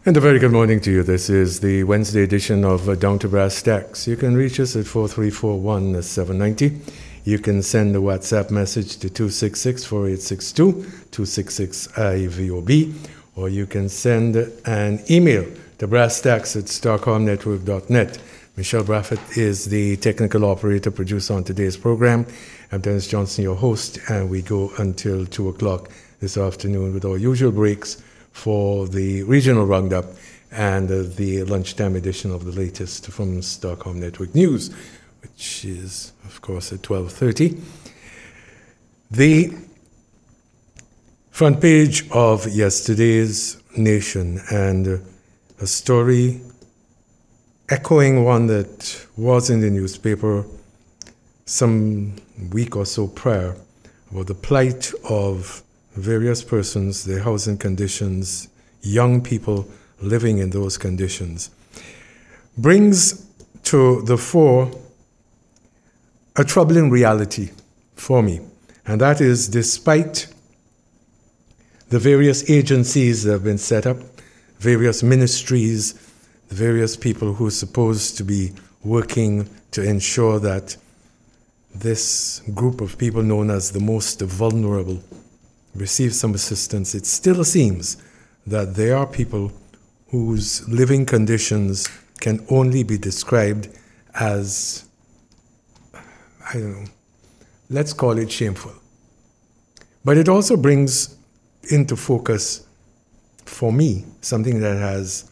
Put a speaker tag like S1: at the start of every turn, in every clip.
S1: And a very good morning to you. This is the Wednesday edition of Down to Brass Tacks. You can reach us at 4341-790. You can send a WhatsApp message to 266-4862, 266-IVOB, or you can send an email to brasstacks@starcomnetwork.net. Michelle Braffett is the technical operator producer on today's program. I'm Dennis Johnson, your host, and we go until 2 o'clock this afternoon with our usual breaks for the regional roundup and the lunchtime edition of the latest from Starcom Network News, which is, of course, at 12:30. The front page of yesterday's Nation, and a story echoing one that was in the newspaper some week or so prior, about the plight of various persons, their housing conditions, young people living in those conditions, brings to the fore a troubling reality for me. And that is, despite the various agencies that have been set up, various ministries, the various people who are supposed to be working to ensure that this group of people known as the most vulnerable receive some assistance, it still seems that there are people whose living conditions can only be described as, I don't know, let's call it shameful. But it also brings into focus, for me, something that has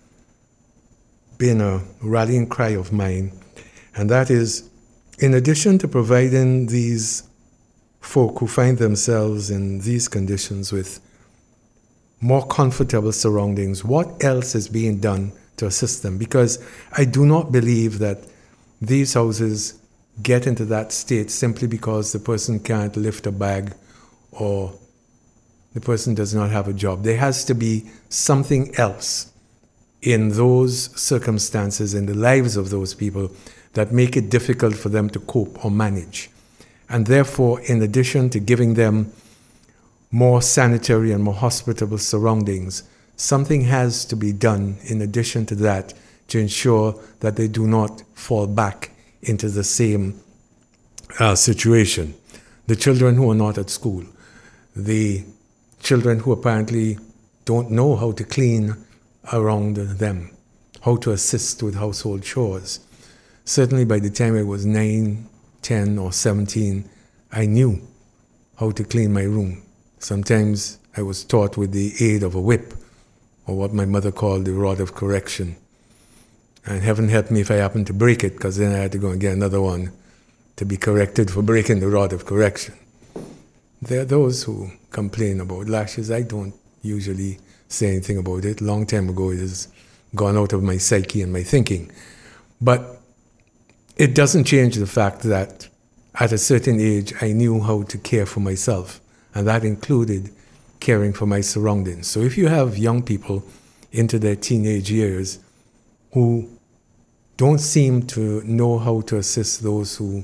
S1: been a rallying cry of mine, and that is, in addition to providing these folk who find themselves in these conditions with more comfortable surroundings, what else is being done to assist them? Because I do not believe that these houses get into that state simply because the person can't lift a bag or the person does not have a job. There has to be something else in those circumstances, in the lives of those people, that make it difficult for them to cope or manage. And therefore, in addition to giving them more sanitary and more hospitable surroundings, something has to be done in addition to that to ensure that they do not fall back into the same situation. The children who are not at school, the children who apparently don't know how to clean around them, how to assist with household chores. Certainly by the time I was 9, 10 or 17, I knew how to clean my room. Sometimes I was taught with the aid of a whip, or what my mother called the rod of correction. And heaven help me if I happened to break it, because then I had to go and get another one to be corrected for breaking the rod of correction. There are those who complain about lashes. I don't usually say anything about it. Long time ago, it has gone out of my psyche and my thinking. But it doesn't change the fact that at a certain age, I knew how to care for myself, and that included caring for my surroundings. So if you have young people into their teenage years who don't seem to know how to assist those who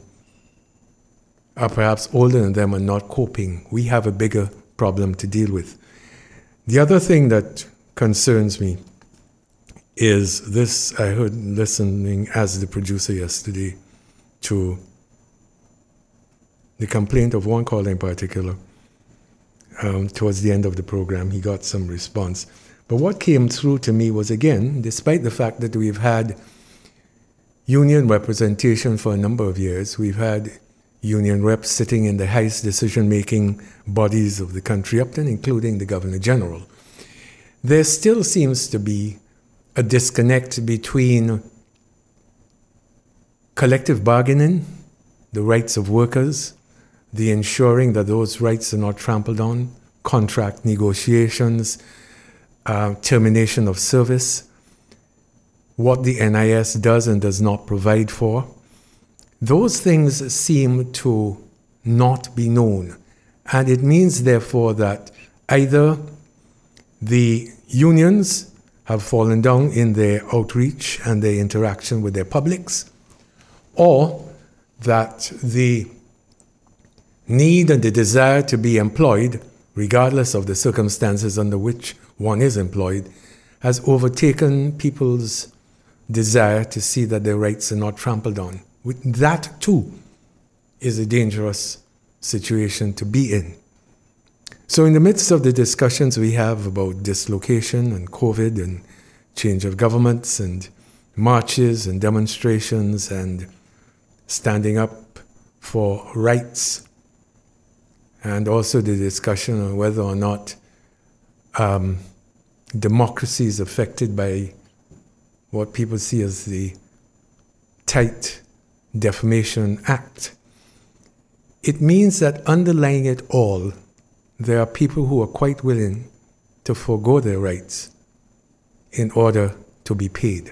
S1: are perhaps older than them and not coping, we have a bigger problem to deal with. The other thing that concerns me is this. I heard listening as the producer yesterday to the complaint of one caller in particular. Towards the end of the program, he got some response. But what came through to me was, again, despite the fact that we've had union representation for a number of years, we've had union reps sitting in the highest decision-making bodies of the country, up to and including the Governor General, there still seems to be a disconnect between collective bargaining, the rights of workers, the ensuring that those rights are not trampled on, contract negotiations, termination of service, what the NIS does and does not provide for. Those things seem to not be known. And it means, therefore, that either the unions have fallen down in their outreach and their interaction with their publics, or that the need and the desire to be employed, regardless of the circumstances under which one is employed, has overtaken people's desire to see that their rights are not trampled on. That, too, is a dangerous situation to be in. So in the midst of the discussions we have about dislocation and COVID and change of governments and marches and demonstrations and standing up for rights, and also the discussion on whether or not democracy is affected by what people see as the tight Defamation Act, it means that underlying it all, there are people who are quite willing to forego their rights in order to be paid.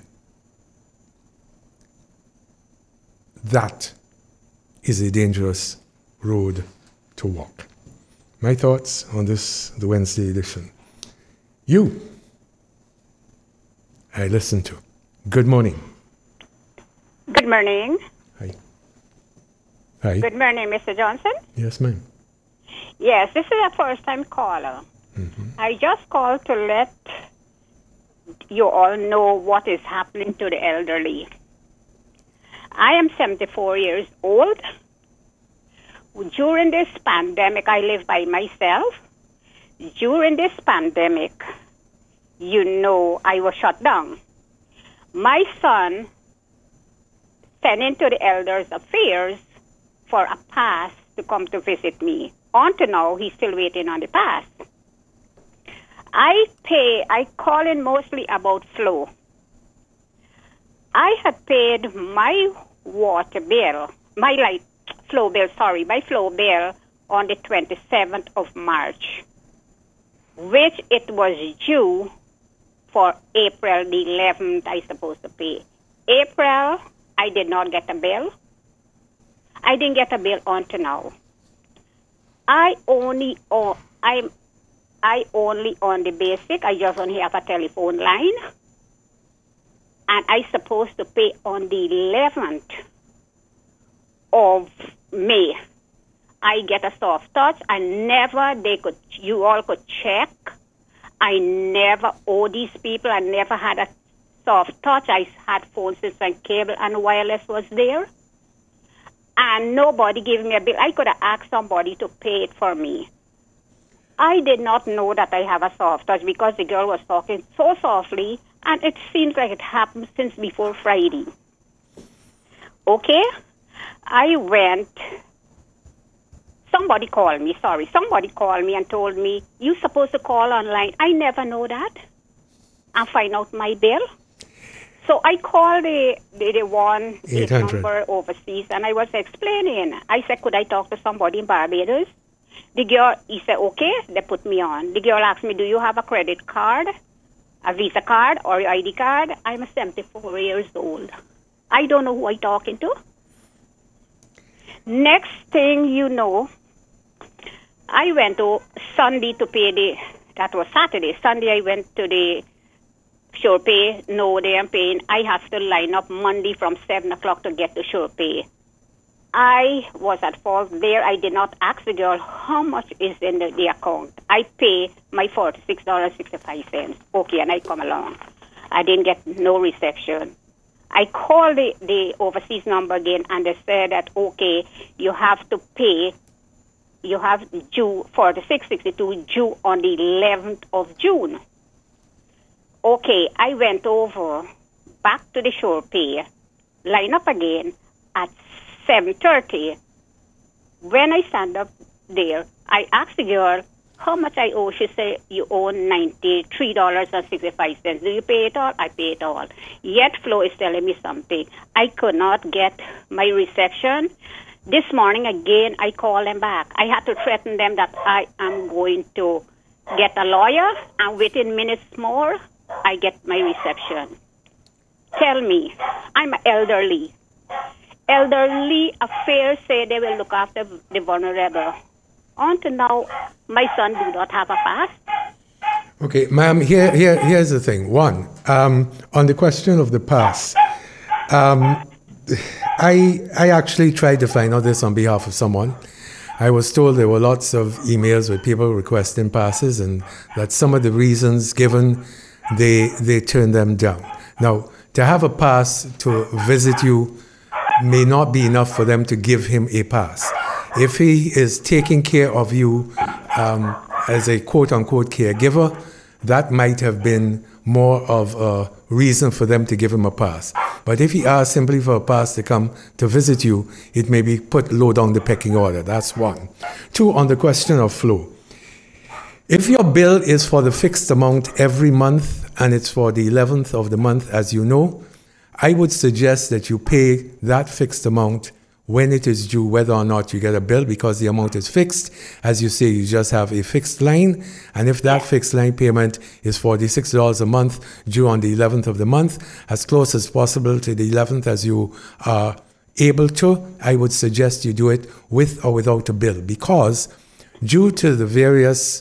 S1: That is a dangerous road to walk. My thoughts on this, the Wednesday edition. You, I listen to. Good morning.
S2: Good morning.
S1: Hi. Hi.
S2: Good morning, Mr. Johnson.
S1: Yes, ma'am.
S2: Yes, this is a first-time caller.
S1: Mm-hmm.
S2: I just called to let you all know what is happening to the elderly. I am 74 years old. During this pandemic, I live by myself. During this pandemic, I was shut down. My son sent into the Elders Affairs for a pass to come to visit me. Until now, he's still waiting on the pass. I call in mostly about flow. I had paid my water bill, my flow bill on the 27th of March, which it was due for April the 11th I supposed to pay. April, I did not get a bill. I didn't get a bill until now. I only on the basic. I just only have a telephone line. And I supposed to pay on the 11th of May. I get a soft touch. You all could check. I never owe these people. I never had a soft touch. I had phone system, cable, and wireless was there. And nobody gave me a bill. I could have asked somebody to pay it for me. I did not know that I have a soft touch because the girl was talking so softly, and it seems like it happened since before Friday. Okay? Somebody called me and told me, you're supposed to call online. I never know that and find out my bill. So I called the 1-800 number overseas, and I was explaining. I said, could I talk to somebody in Barbados? The girl, he said, okay, they put me on. The girl asked me, do you have a credit card, a Visa card, or your ID card? I'm 74 years old. I don't know who I'm talking to. Next thing you know, I went to Sunday to pay that was Saturday. Sunday I went to the Sure Pay. No, they are paying. I have to line up Monday from 7 o'clock to get to Sure Pay. I was at fault there. I did not ask the girl how much is in the account. I pay my $46.65. Okay, and I come along. I didn't get no reception. I called the overseas number again, and they said that, okay, you have to pay. You have due $46.62 due on the 11th of June. Okay, I went over back to the Sure Pay, line up again at 7:30. When I stand up there, I asked the girl how much I owe. She said, you owe $93.65. Do you pay it all? I pay it all. Yet Flo is telling me something. I could not get my reception. This morning again, I called them back. I had to threaten them that I am going to get a lawyer, and within minutes more, I get my reception. Tell me, I'm elderly. Elderly affairs say they will look after the vulnerable. Until now, my son do not have a pass.
S1: Okay, ma'am, here's the thing. One, on the question of the pass, I actually tried to find out this on behalf of someone. I was told there were lots of emails with people requesting passes, and that some of the reasons given they turn them down. Now, to have a pass to visit you may not be enough for them to give him a pass. If he is taking care of you as a quote-unquote caregiver, that might have been more of a reason for them to give him a pass. But if he asks simply for a pass to come to visit you, it may be put low down the pecking order. That's one. Two, on the question of flow. If your bill is for the fixed amount every month and it's for the 11th of the month, as you know, I would suggest that you pay that fixed amount when it is due, whether or not you get a bill, because the amount is fixed. As you say, you just have a fixed line. And if that fixed line payment is $46 a month, due on the 11th of the month, as close as possible to the 11th as you are able to, I would suggest you do it with or without a bill, because due to the various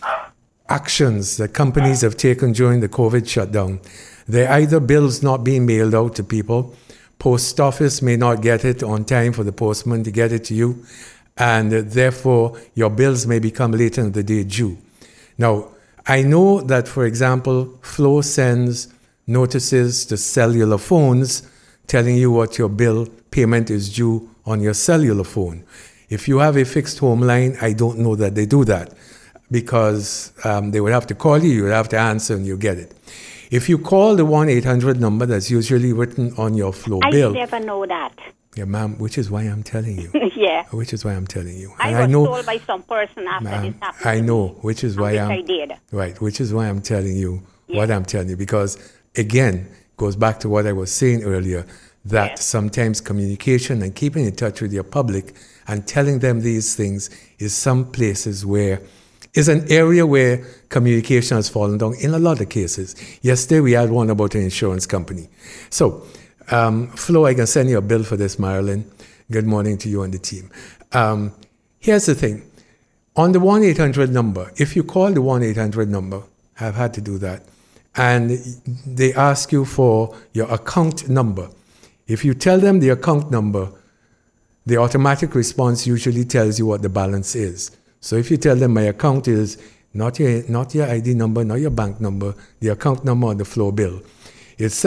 S1: actions that companies have taken during the COVID shutdown, there are either bills not being mailed out to people, post office may not get it on time for the postman to get it to you, and therefore your bills may become later in the day due. Now, I know that, for example, Flow sends notices to cellular phones telling you what your bill payment is due on your cellular phone. If you have a fixed home line, I don't know that they do that, because they would have to call you, you would have to answer, and you get it. If you call the 1-800 number that's usually written on your Flow bill...
S2: I never know that.
S1: Yeah, ma'am, which is why I'm telling you.
S2: Yeah.
S1: Which is why I'm telling you.
S2: I was told by some person after this happened.
S1: I know, which is why
S2: I did.
S1: Right, which is why I'm telling you what I'm telling you. Because, again, goes back to what I was saying earlier, that sometimes communication and keeping in touch with your public and telling them these things is some places where... is an area where communication has fallen down in a lot of cases. Yesterday, we had one about an insurance company. So, Flo, I can send you a bill for this, Marilyn. Good morning to you and the team. Here's the thing. On the 1-800 number, if you call the 1-800 number, I've had to do that, and they ask you for your account number. If you tell them the account number, the automatic response usually tells you what the balance is. So if you tell them my account is not your ID number, not your bank number, the account number on the Flow bill, it's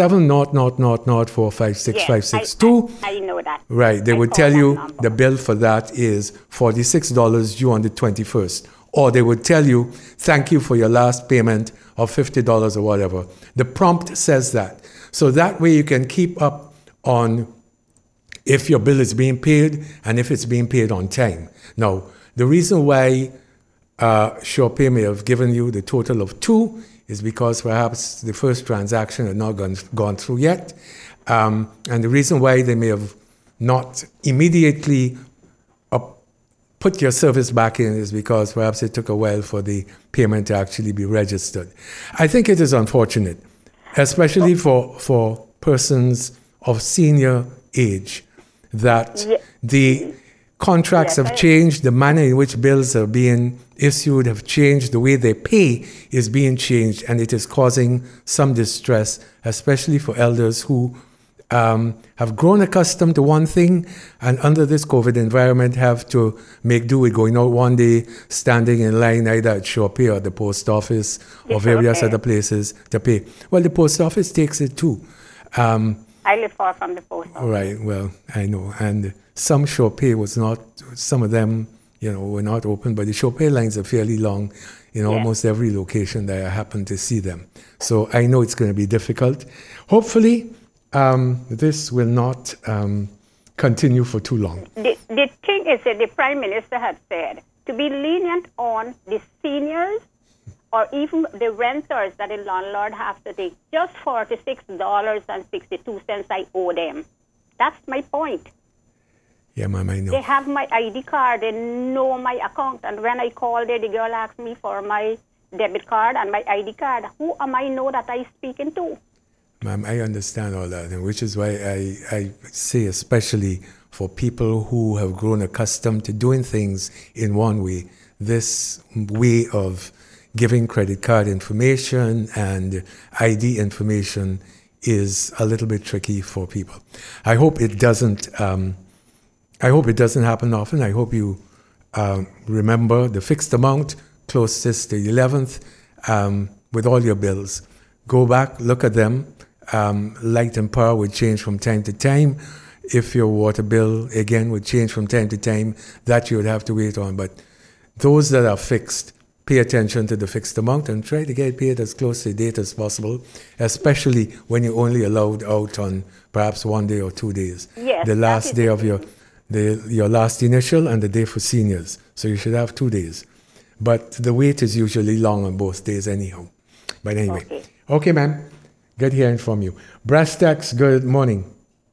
S1: 70004565662.
S2: I know that.
S1: Right. They would tell you the bill for that is $46 due on the 21st. Or they would tell you, thank you for your last payment of $50 or whatever. The prompt says that. So that way you can keep up on if your bill is being paid and if it's being paid on time. Now, the reason why SurePay may have given you the total of 2 is because perhaps the first transaction had not gone through yet. And the reason why they may have not immediately put your service back in is because perhaps it took a while for the payment to actually be registered. I think it is unfortunate, especially for persons of senior age, that the contracts have changed, the manner in which bills are being issued have changed, the way they pay is being changed, and it is causing some distress, especially for elders who have grown accustomed to one thing and under this COVID environment have to make do with going out one day, standing in line either at SurePay or the post office or various other places to pay. Well, the post office takes it too.
S2: I live far from the post office.
S1: Right, well, I know. And some SurePay was not, some of them, were not open, but the SurePay lines are fairly long in almost every location that I happen to see them. So I know it's going to be difficult. Hopefully, this will not continue for too long.
S2: The thing is that the Prime Minister had said to be lenient on the seniors or even the renters that the landlord has to take. Just $46.62 I owe them. That's my point.
S1: Yeah, ma'am, I know.
S2: They have my ID card. They know my account. And when I call there, the girl asked me for my debit card and my ID card. Who am I know that I'm speaking to?
S1: Ma'am, I understand all that, and which is why I say, especially for people who have grown accustomed to doing things in one way, this way of giving credit card information and ID information is a little bit tricky for people. I hope it doesn't. I hope it doesn't happen often. I hope you remember the fixed amount closest to the 11th with all your bills. go back, look at them. Light and power would change from time to time. If your water bill, again, would change from time to time, that you would have to wait on. But those that are fixed, pay attention to the fixed amount and try to get paid as close to the date as possible, especially when you're only allowed out on perhaps 1 day or 2 days.
S2: Yes,
S1: the last day of your last initial and the day for seniors. So you should have 2 days. But the wait is usually long on both days anyhow. But anyway. Okay, ma'am. Good hearing from you. Brass Tacks, good morning.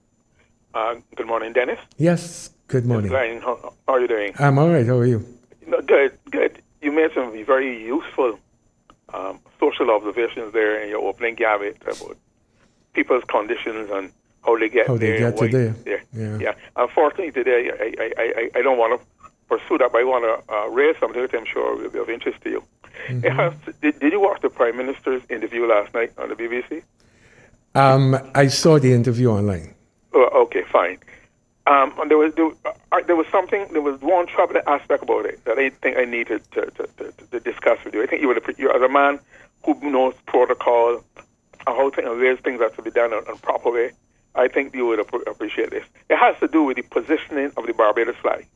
S3: Good morning, Dennis.
S1: Yes, good morning.
S3: Glenn, how are you doing?
S1: I'm all right. How are you?
S3: No, good. You made some very useful social observations there in your opening gambit about people's conditions and how they get there. Yeah. Unfortunately, today I don't want to pursue that, but I want to raise something that I'm sure will be of interest to you. Mm-hmm. Did you watch the Prime Minister's interview last night on the BBC?
S1: I saw the interview online.
S3: Oh, okay, fine. And there was one troubling aspect about it that I think I needed to discuss with you. I think you as a man who knows protocol and how various things have to be done in a proper way, I think you would appreciate this. It has to do with the positioning of the Barbados flag.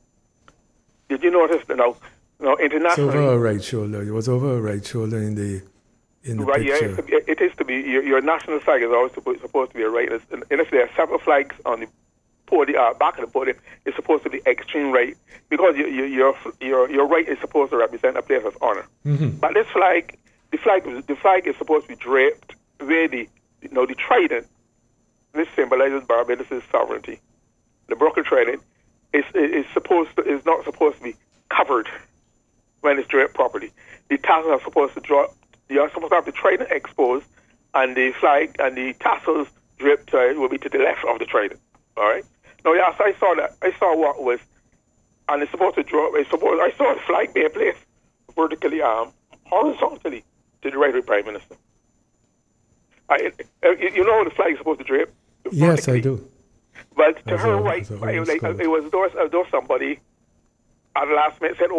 S3: Did you notice that now internationally?
S1: It's over a right shoulder. It was over a right shoulder in the
S3: right,
S1: picture.
S3: Yeah, it is to be. Your national flag is always supposed to be a right. And if there are several flags on the podium, back of the podium, it's supposed to be extreme right, because your right is supposed to represent a place of honor. Mm-hmm. But this flag, the flag is supposed to be draped where the trident. This symbolizes Barbados' sovereignty. The broken trident is not supposed to be covered when it's draped properly. The tassels are supposed to drop. You are supposed to have the trident exposed, and the flag and the tassels draped will be to the left of the trident. All right. Now, yes, I saw that. I saw what was, and it's supposed to drop. I saw the flag being placed vertically, horizontally to the right of the Prime Minister. You know how the flag is supposed to drape?
S1: Yes, I do.
S3: But to her right, it was though somebody at the last minute said, "Oh,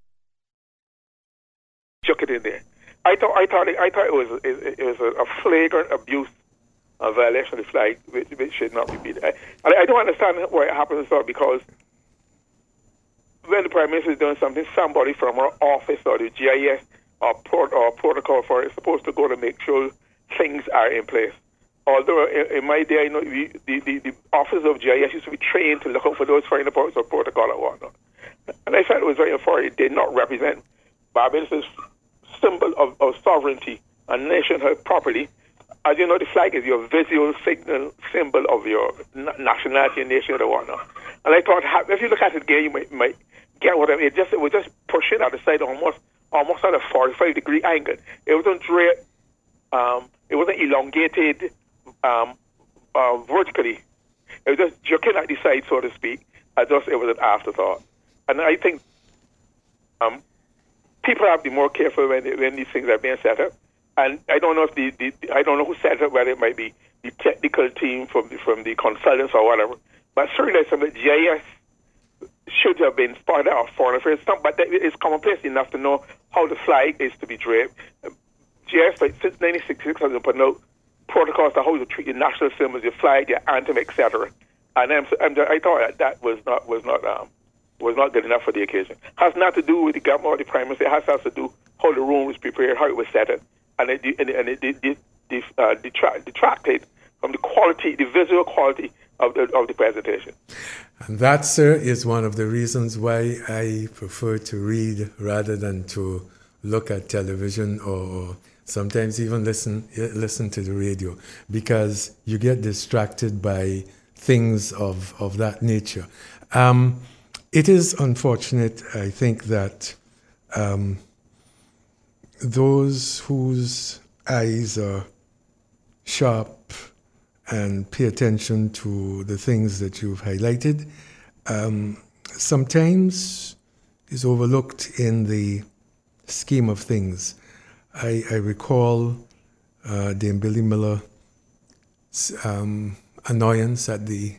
S3: chuck it in there." I thought it was a flagrant abuse, a violation of the flag, which should not be beat. I don't understand why it happens, because when the Prime Minister is doing something, somebody from our office or the GIS or protocol for it is supposed to go to make sure things are in place. Although in my day, I know the office of GIS used to be trained to look out for those finer parts of protocol and whatnot. And I felt it was very unfortunate. It did not represent Barbados' symbol of sovereignty and nationhood properly. As you know, the flag is your visual symbol of your nationality and nationhood and whatnot. And I thought, if you look at it again, you might get what I mean. It was just pushing out the side almost at a 45-degree angle. It wasn't draped. It wasn't elongated vertically. It was just jerking at the side, so to speak. It was an afterthought. And I think people have to be more careful when these things are being set up. And I don't know if I don't know who set it up, whether it might be the technical team from the consultants or whatever. But certainly some of the GIS should have been spotted out of foreign affairs. But it's commonplace enough to know how the flag is to be draped. GIS, since 1966, has been putting out protocols on how to treat your national symbols, your flag, your anthem, etc. And I thought that was not good enough for the occasion. Has not to do with the government or the Prime Minister. It has to do how the room was prepared, how it was set up, and it detracted from the quality, the visual quality of the presentation.
S1: And that, sir, is one of the reasons why I prefer to read rather than to look at television or sometimes even listen to the radio, because you get distracted by things of that nature. It is unfortunate, I think, that those whose eyes are sharp and pay attention to the things that you've highlighted sometimes is overlooked in the scheme of things. I recall Dame Billy Miller's annoyance at the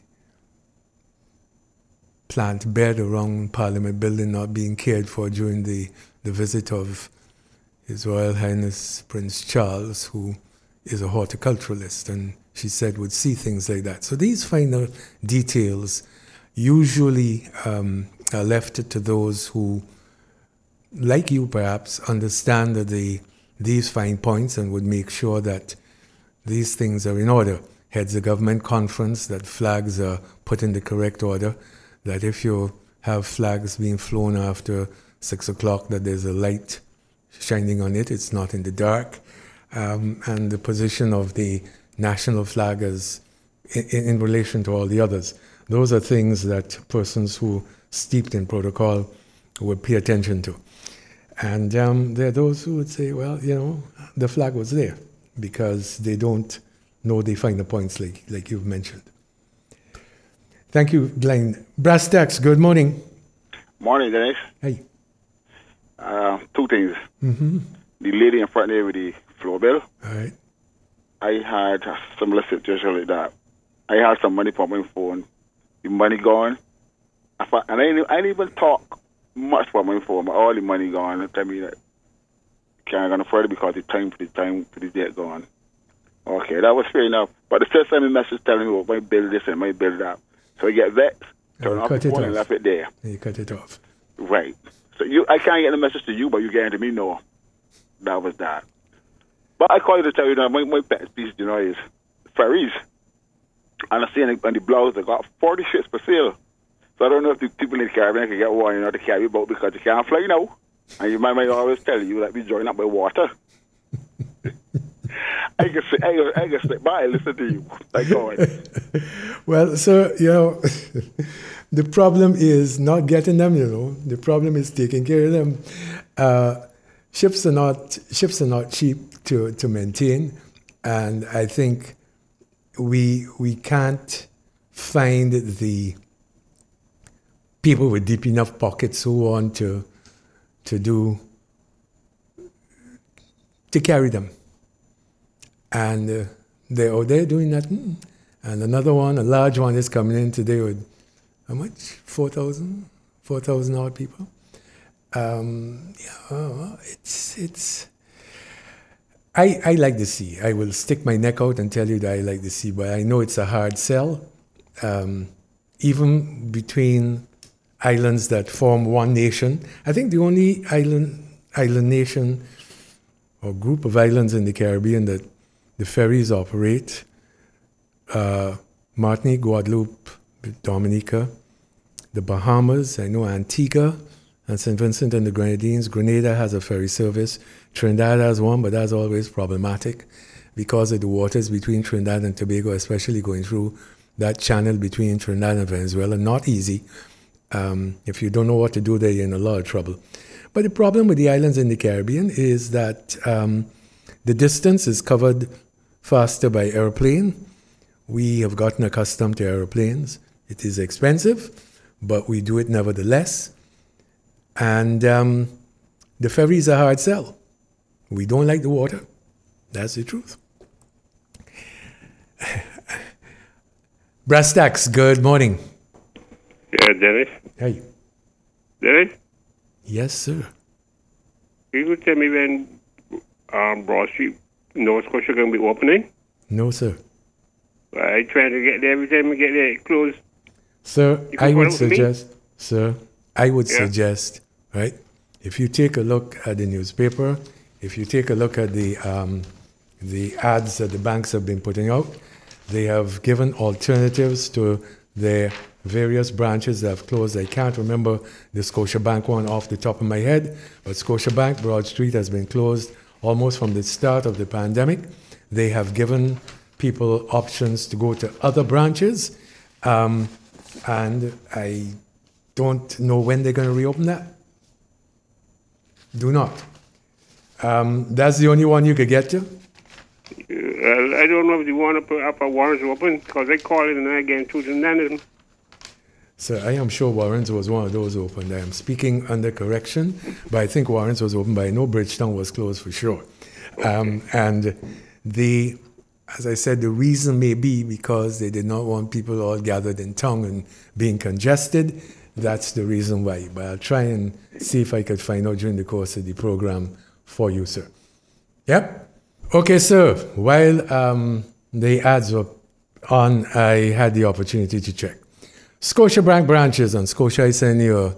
S1: plant bed around Parliament Building not being cared for during the visit of His Royal Highness Prince Charles, who is a horticulturalist, and she said would see things like that. So these finer details usually are left to those who, like you perhaps, understand these fine points and would make sure that these things are in order. Heads a government conference, that flags are put in the correct order, that if you have flags being flown after 6 o'clock, that there's a light shining on it, it's not in the dark, and the position of the national flag as in relation to all the others. Those are things that persons who steeped in protocol would pay attention to. And there are those who would say, well, the flag was there, because they don't know the finer points like you've mentioned. Thank you, Glenn. Brass Tacks, good morning.
S4: Morning, Dennis.
S1: Hey.
S4: Two things.
S1: Mm-hmm.
S4: The lady in front there with the floor bill.
S1: All right.
S4: I had a similar situation like that. I had some money from my phone. The money gone. And I didn't even talk much from my phone, but all the money gone. They tell me that can't go further because the time for the date gone. Okay, that was fair enough. But the first time the message telling me, my bill this and my bill that. So I get vexed, turn off the phone and left it there.
S1: And you cut it off.
S4: Right. So I can't get the message to you, but you get it to me, no. That was that. But I call you to tell you that my pet piece, is ferries. And I see on the blogs, they got 40 ships for sale. So I don't know if the people in the Caribbean can get one, to carry a boat because you can't fly now. And your mama always tell you that we join up by water. I can sit by and listen to you. Like going.
S1: Well, so, the problem is not getting them, The problem is taking care of them. Ships are not cheap to maintain, and I think we can't find the people with deep enough pockets who want to carry them. And they're out there doing nothing. And another one, a large one, is coming in today with, how much? 4,000 odd people. I like the sea. I will stick my neck out and tell you that I like the sea, but I know it's a hard sell. Even between islands that form one nation, I think the only island nation or group of islands in the Caribbean that the ferries operate, Martinique, Guadeloupe, Dominica, the Bahamas, I know Antigua, and St. Vincent and the Grenadines. Grenada has a ferry service. Trinidad has one, but that's always problematic because of the waters between Trinidad and Tobago, especially going through that channel between Trinidad and Venezuela. Not easy. If you don't know what to do there, you're in a lot of trouble. But the problem with the islands in the Caribbean is that the distance is covered faster by airplane. We have gotten accustomed to airplanes. It is expensive, but we do it nevertheless. And the ferries are hard sell. We don't like the water. That's the truth. Brass Tacks, good morning.
S5: Yeah, Dennis.
S1: Hey.
S5: Dennis?
S1: Yes, sir.
S5: You could tell me when Broad Street, Nova Scotia, going to be opening?
S1: No, sir.
S5: I trying to get there every time I get there, it closed.
S1: Sir, I would suggest, right, if you take a look at the newspaper, if you take a look at the ads that the banks have been putting out, they have given alternatives to their various branches that have closed. I can't remember the Scotiabank one off the top of my head, but Scotiabank Broad Street has been closed almost from the start of the pandemic. They have given people options to go to other branches, and I don't know when they're going to reopen that. Do not. That's the only one you could get to?
S5: I don't know if the one up at Warren's open, because they call it and I get into none of them.
S1: So I am sure Warren's was one of those open. I am speaking under correction, but I think Warren's was open, but I know Bridgetown was closed for sure. Okay. And as I said, the reason may be because they did not want people all gathered in town and being congested. That's the reason why. But I'll try and see if I could find out during the course of the program for you, sir. Yep? Okay, sir. While the ads were on, I had the opportunity to check. Scotiabank branches on Scotia, I send you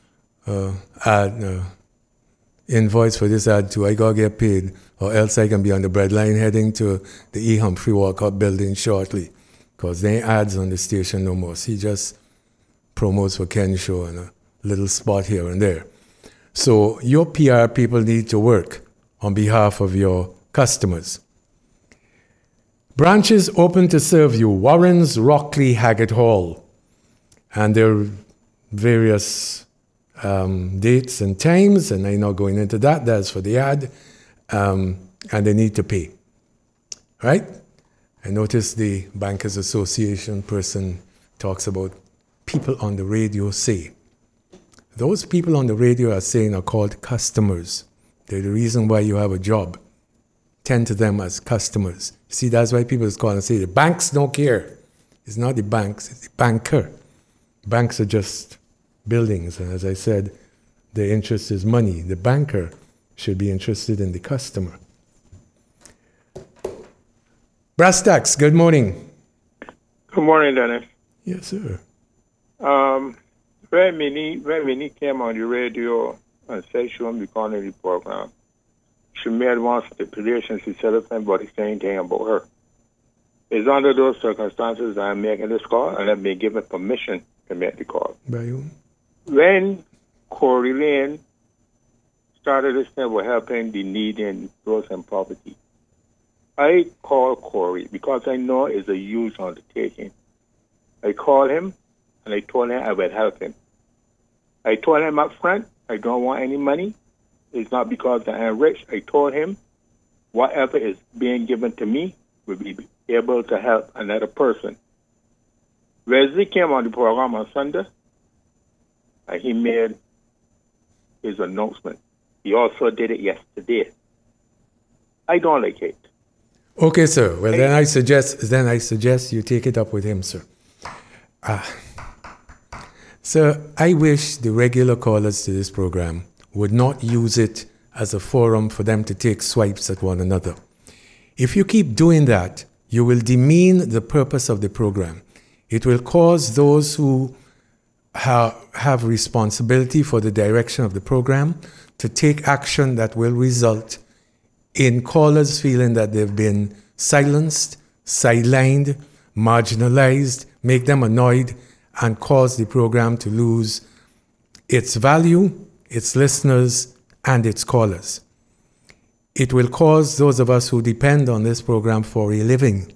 S1: invoice for this ad too. I gotta get paid, or else I can be on the breadline heading to the E. Humphrey Walcott building shortly, because there ain't ads on the station no more. So he just promos for Ken Show and a little spot here and there. So your PR people need to work on behalf of your customers. Branches open to serve you: Warrens, Rockley, Haggett Hall. And there are various dates and times, and I'm not going into that. That's for the ad. And they need to pay. Right? I noticed the Bankers Association person talks about people on the radio say. Those people on the radio are saying are called customers. They're the reason why you have a job. Tend to them as customers. See, that's why people call and say the banks don't care. It's not the banks, it's the banker. Banks are just buildings, and as I said, their interest is money. The banker should be interested in the customer. Brass Tacks, good morning.
S6: Good morning, Dennis.
S1: Yes, sir.
S6: When Minnie came on the radio and said she won't be calling the program, she made one stipulation. She said something about the same thing about her. It's under those circumstances that I'm making this call, and I've been given permission to make the call.
S1: By you?
S6: When Corey Lane started this thing about helping the needy and those in poverty, I called Corey because I know it's a huge undertaking. I called him and I told him I would help him. I told him up front, I don't want any money. It's not because I am rich. I told him whatever is being given to me will be able to help another person. Wesley came on the program on Sunday, and he made his announcement. He also did it yesterday. I don't like it.
S1: Okay, sir. Well, then I suggest you take it up with him, sir. Sir, I wish the regular callers to this program would not use it as a forum for them to take swipes at one another. If you keep doing that, you will demean the purpose of the program. It will cause those who have responsibility for the direction of the program to take action that will result in callers feeling that they've been silenced, sidelined, marginalized, make them annoyed, and cause the program to lose its value, its listeners, and its callers. It will cause those of us who depend on this program for a living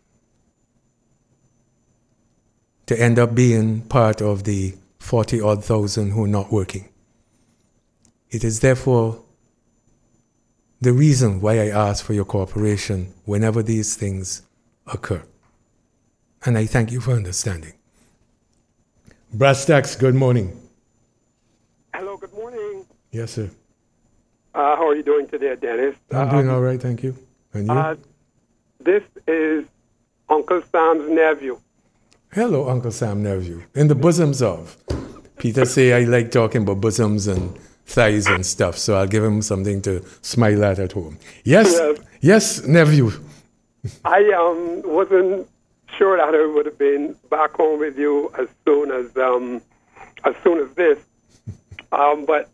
S1: to end up being part of the 40-odd thousand who are not working. It is therefore the reason why I ask for your cooperation whenever these things occur. And I thank you for understanding. Brass Tacks, good morning.
S7: Hello, good morning.
S1: Yes, sir.
S7: How are you doing today, Dennis?
S1: I'm doing all right, thank you. And you?
S7: This is Uncle Sam's nephew.
S1: Hello, Uncle Sam nephew. In the bosoms of. Peter say I like talking about bosoms and thighs and stuff, so I'll give him something to smile at home. Yes, yes, nephew.
S7: I wasn't sure that I would have been back home with you as soon as this, but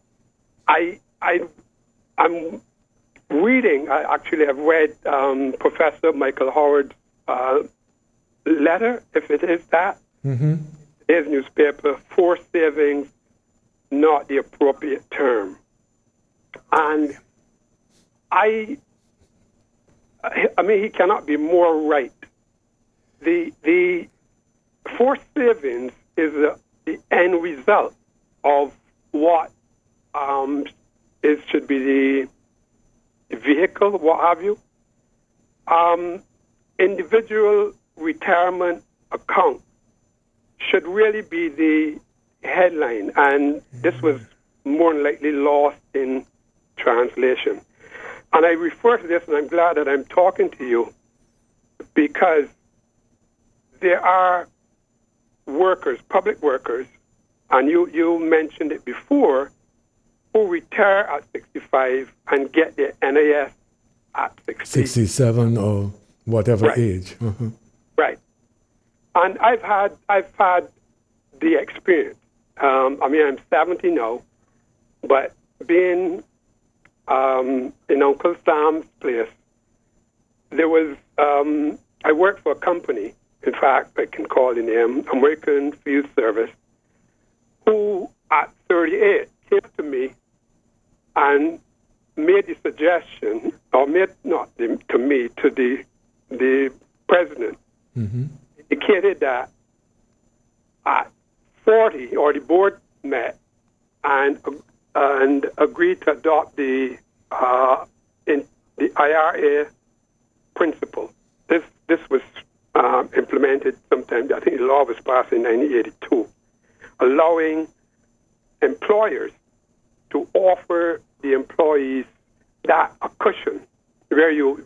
S7: I'm reading. I actually have read Professor Michael Howard's letter, if it is that.
S1: Mm-hmm.
S7: His newspaper, Forced Savings, not the appropriate term. And I mean, he cannot be more right. The forced savings is the end result of what should be the vehicle, what have you. Individual retirement account should really be the headline, and this was more than likely lost in translation. And I refer to this, and I'm glad that I'm talking to you, because there are workers, public workers, and you mentioned it before, who retire at 65 and get their NIS at 60.
S1: 67 or whatever
S7: Right.
S1: age. Uh-huh.
S7: Right. And I've had the experience. I'm 70 now, but being in Uncle Sam's place, there was I worked for a company. In fact, I can call the name American Field Service, who at 38 came to me and made the suggestion, or made not to me, to the president, indicated that at 40, or the board met and agreed to adopt the IRA principle. This was implemented sometime. I think the law was passed in 1982, allowing employers to offer the employees that a cushion where you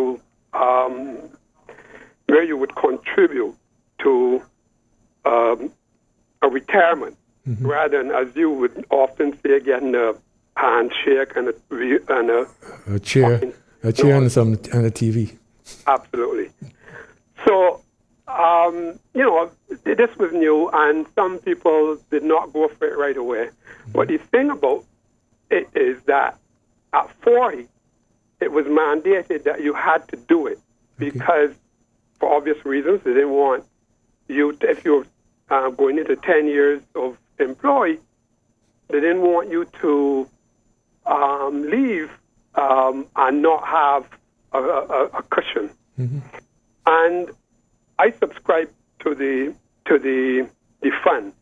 S7: would contribute to a retirement, rather than, as you would often say, getting a handshake and
S1: A chair and a TV.
S7: Absolutely. So, this was new, and some people did not go for it right away. But the thing about it is that at 40, it was mandated that you had to do it because, for obvious reasons, they didn't want you, if you're going into 10 years of employ, they didn't want you to leave and not have a cushion. And I subscribed to the fund.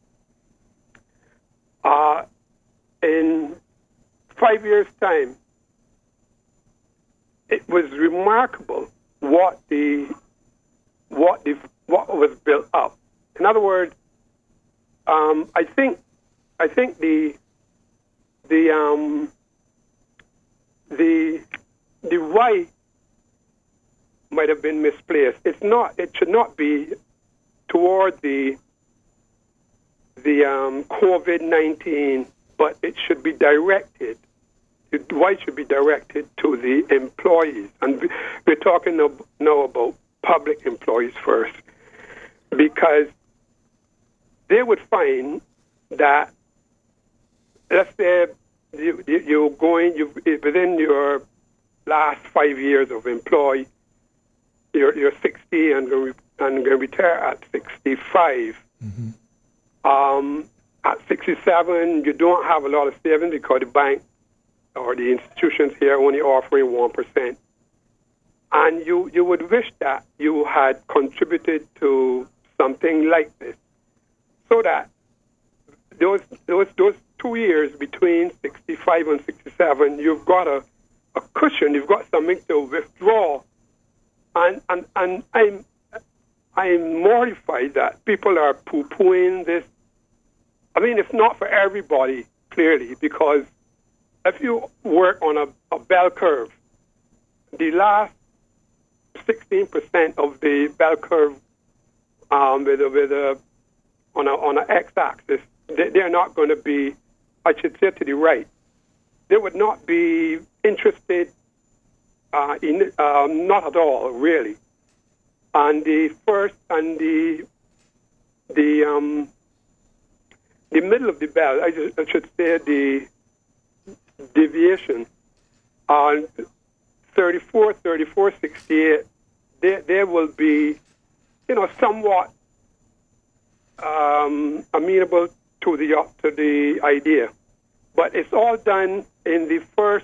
S7: In 5 years' time, it was remarkable what was built up. In other words, I think the why might have been misplaced. It should not be toward the COVID-19, but it should be directed. Why should be directed to the employees, and we're talking now about public employees first, because they would find that, let's say you're within your last 5 years of employ, you're 60 and going to retire at 65. At 67, you don't have a lot of savings because the bank or the institutions here are only offering 1%. And you would wish that you had contributed to something like this, so that those 2 years between 65 and 67, you've got a cushion, you've got something to withdraw. And I'm mortified that people are poo-pooing this. I mean, it's not for everybody, clearly, because if you work on a bell curve, the last 16% of the bell curve on an x-axis, they're not going to be, I should say, to the right. They would not be interested in not at all, really. And the first and the middle of the bell, I should say, the deviation on 34, 68, they will be, somewhat amenable to the idea, but it's all done in the first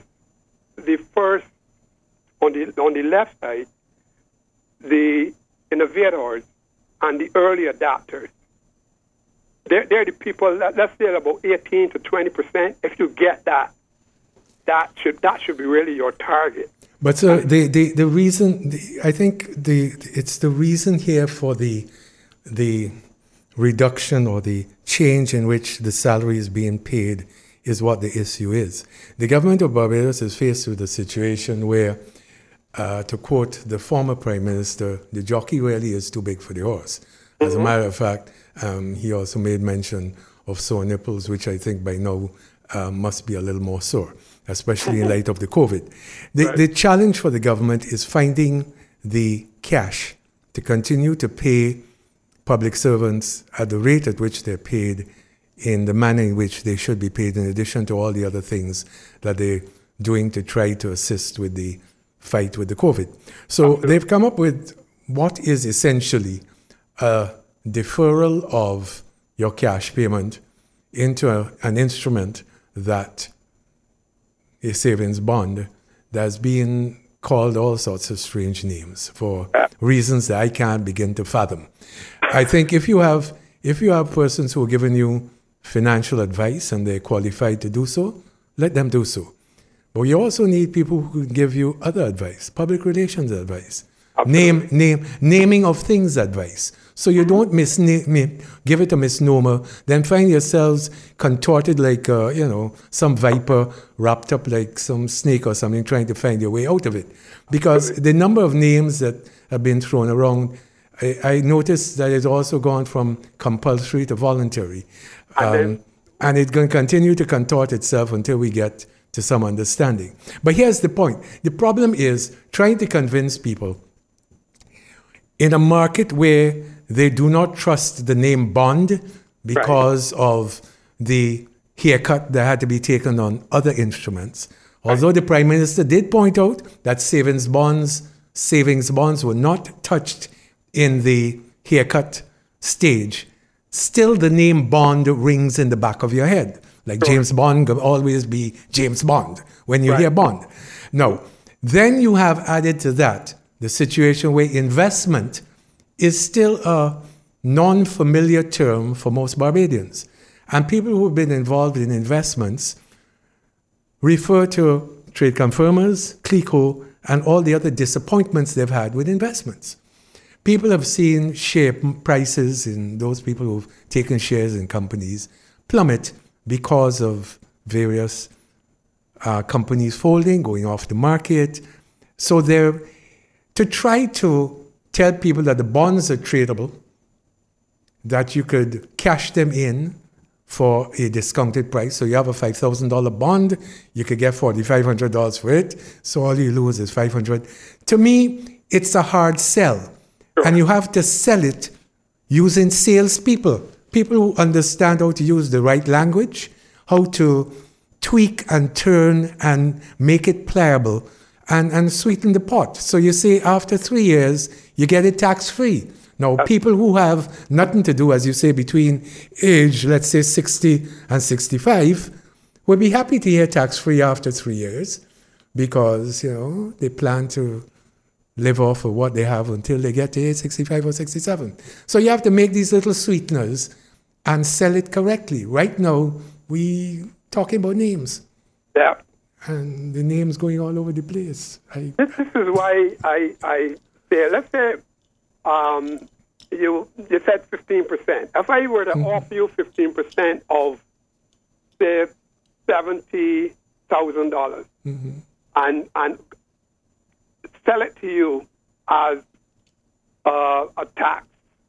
S7: on the left side, the innovators and the early adopters. They're the people, let's say about 18 to 20%. If you get that should be really your target.
S1: But so the reason, I think it's the reason here for the reduction or the change in which the salary is being paid is what the issue is. The government of Barbados is faced with a situation where, to quote the former Prime Minister, the jockey really is too big for the horse. As a matter of fact, he also made mention of sore nipples, which I think by now must be a little more sore, especially in light of the COVID. The challenge for the government is finding the cash to continue to pay public servants at the rate at which they're paid, in the manner in which they should be paid, in addition to all the other things that they're doing to try to assist with the fight with the COVID. So they've come up with what is essentially a deferral of your cash payment into an instrument that a savings bond that's being called all sorts of strange names for reasons that I can't begin to fathom. I think if you have persons who are giving you financial advice and they're qualified to do so, let them do so. But you also need people who can give you other advice, public relations advice, naming of things advice. So you don't give it a misnomer, then find yourselves contorted like, some viper wrapped up like some snake or something, trying to find your way out of it. Because the number of names that have been thrown around, I noticed that it's also gone from compulsory to voluntary. And it's going to continue to contort itself until we get to some understanding. But here's the point. The problem is trying to convince people in a market where they do not trust the name bond because of the haircut that had to be taken on other instruments. Although the Prime Minister did point out that savings bonds were not touched in the haircut stage, still the name Bond rings in the back of your head. Like James Bond will always be James Bond when you hear Bond. Now, then you have added to that the situation where investment is still a non-familiar term for most Barbadians. And people who have been involved in investments refer to trade confirmers, CLICO, and all the other disappointments they've had with investments. People have seen share prices in those people who've taken shares in companies plummet because of various companies folding, going off the market. So they're to try to tell people that the bonds are tradable, that you could cash them in for a discounted price. So you have a $5,000 bond, you could get $4,500 for it, so all you lose is $500. To me, it's a hard sell. And you have to sell it using salespeople, people who understand how to use the right language, how to tweak and turn and make it pliable and sweeten the pot. So you say after 3 years, you get it tax-free. Now, people who have nothing to do, as you say, between age, let's say 60 and 65, will be happy to hear tax-free after 3 years because, they plan to live off of what they have until they get to age 65 or 67. So you have to make these little sweeteners and sell it correctly. Right now, we talking about names.
S7: Yeah.
S1: And the names going all over the place.
S7: This is why I say, let's say you said 15%. If I were to offer you 15% of, say, $70,000 and sell it to you as a tax,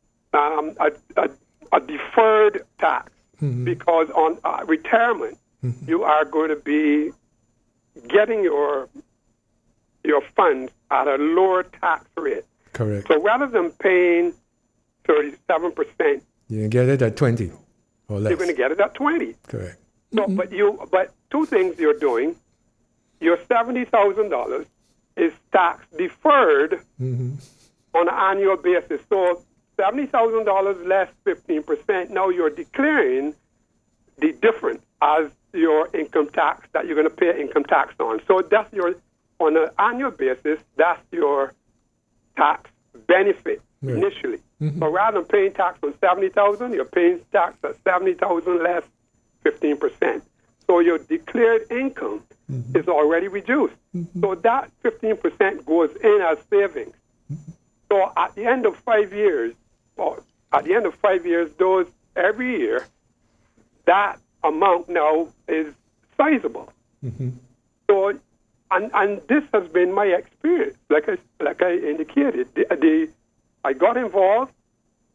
S7: a deferred tax, because on retirement, you are going to be getting your funds at a lower tax rate.
S1: Correct.
S7: So rather than paying 37%,
S1: you can get it at 20 or less.
S7: You're going to get it at 20.
S1: Correct.
S7: So, but two things you're doing. Your $70,000 is tax deferred on an annual basis. So $70,000 less 15%. Now you're declaring the difference as your income tax that you're going to pay income tax on. So that's on an annual basis, that's your tax benefit initially. So rather than paying tax on $70,000, you're paying tax at $70,000 less 15%. So your declared income is already reduced. So that 15% goes in as savings. So at the end of 5 years, those every year, that amount now is sizable. So, and this has been my experience. Like I indicated, I got involved.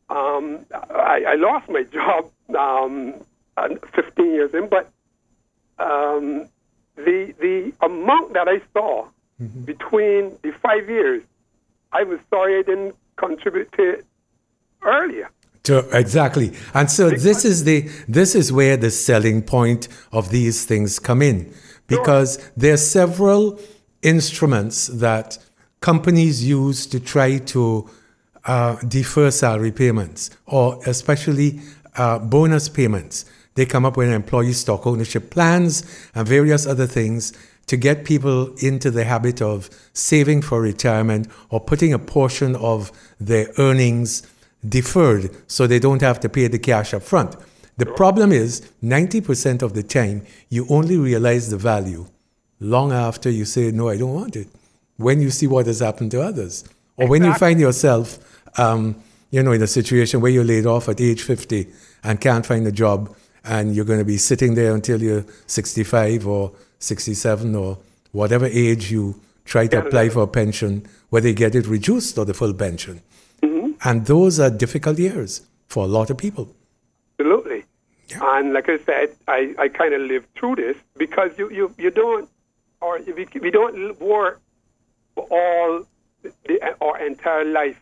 S7: I lost my job 15 years in, but the amount that I saw between the 5 years, I was sorry I didn't contribute to it earlier.
S1: Exactly. And so this is where the selling point of these things come in, because there are several instruments that companies use to try to defer salary payments, or especially bonus payments. They come up with employee stock ownership plans and various other things to get people into the habit of saving for retirement or putting a portion of their earnings deferred so they don't have to pay the cash up front. The problem is 90% of the time you only realize the value long after you say, no, I don't want it, when you see what has happened to others. Or when you find yourself in a situation where you're laid off at age 50 and can't find a job, and you're going to be sitting there until you're 65 or 67 or whatever age you try to apply for a pension, whether you get it reduced or the full pension. And those are difficult years for a lot of people.
S7: Absolutely.
S1: Yeah.
S7: And like I said, I kind of lived through this, because you don't, or we don't work for all our entire life.